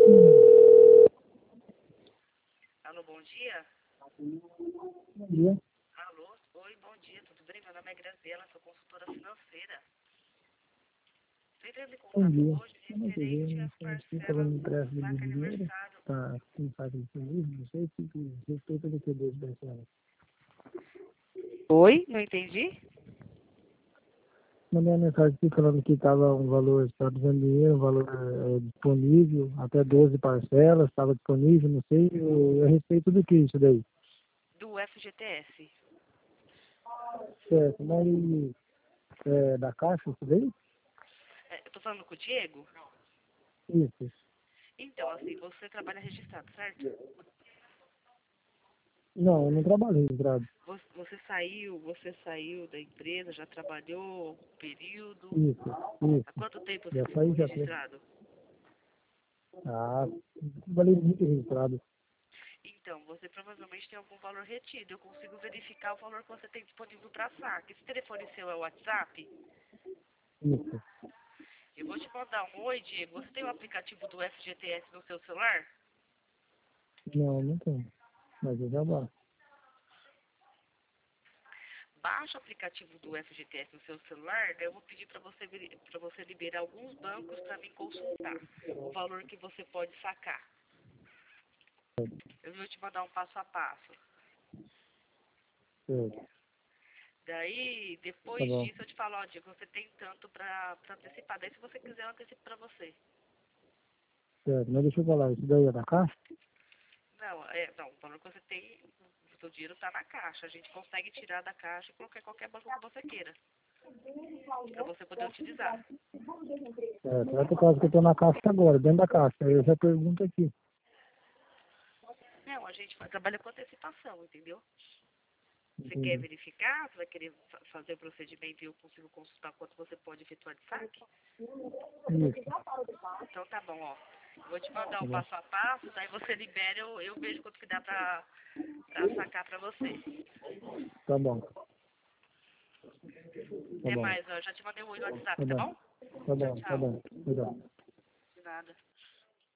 Alô, bom dia? Bom dia. Alô, oi, bom dia, tudo bem? Meu nome é Graziela, sou consultora financeira. Estou entrando em Bom contato dia. hoje Eu não referente às sei se parcelas falando em do empréstimo de saque dinheiro, aniversário. tá, quem faz isso mesmo, não sei se respeita do que Deus parcelas. Oi, não entendi? Mandei uma mensagem aqui falando que estava um valor, estava dizendo dinheiro, um valor disponível, até 12 parcelas, estava disponível, não sei, a respeito do que isso daí. Do FGTS. Certo, mas da Caixa isso daí? Eu estou falando com o Diego? Isso. Então, assim, você trabalha registrado, certo? Não, eu não trabalhei registrado. Você saiu da empresa, já trabalhou algum período? Isso. Há quanto tempo você Já ficou saí, já foi. registrado? Ah, trabalhei muito registrado. Então, você provavelmente tem algum valor retido. Eu consigo verificar o valor que você tem disponível para saque. Esse telefone seu é o WhatsApp? Isso. Eu vou te mandar um oi, Diego. Você tem o aplicativo do FGTS no seu celular? Não tenho. Mas eu já baixo. Baixa o aplicativo do FGTS no seu celular, daí eu vou pedir para você liberar alguns bancos para me consultar o valor que você pode sacar. Eu vou te mandar um passo a passo. Certo. Daí, Tá depois bom. disso, eu te falo, ó, Diego, você tem tanto para antecipar. Daí, se você quiser, eu antecipo para você. Certo. Mas deixa eu falar, isso daí é da Caixa? Não, o valor que você tem, o seu dinheiro está na caixa. A gente consegue tirar da caixa e colocar em qualquer banco que você queira, para você poder utilizar. Certo. É por causa que eu tô na Caixa agora, dentro da Caixa. Aí eu já pergunto aqui. Não, a gente trabalha com antecipação, entendeu? Você quer Entendi. verificar? Você vai querer fazer o procedimento e eu consigo consultar quanto você pode efetuar de saque? Isso. Então tá bom, ó. Vou te mandar Tá o bom. passo a passo, daí você libera, eu vejo quanto que dá pra sacar pra você. Tá bom. Tá Até bom. mais, ó. Já te mandei um oi no WhatsApp, Tá tá bom. bom? Tá Tchau, bom. Tá tchau. bom. Obrigado. De nada.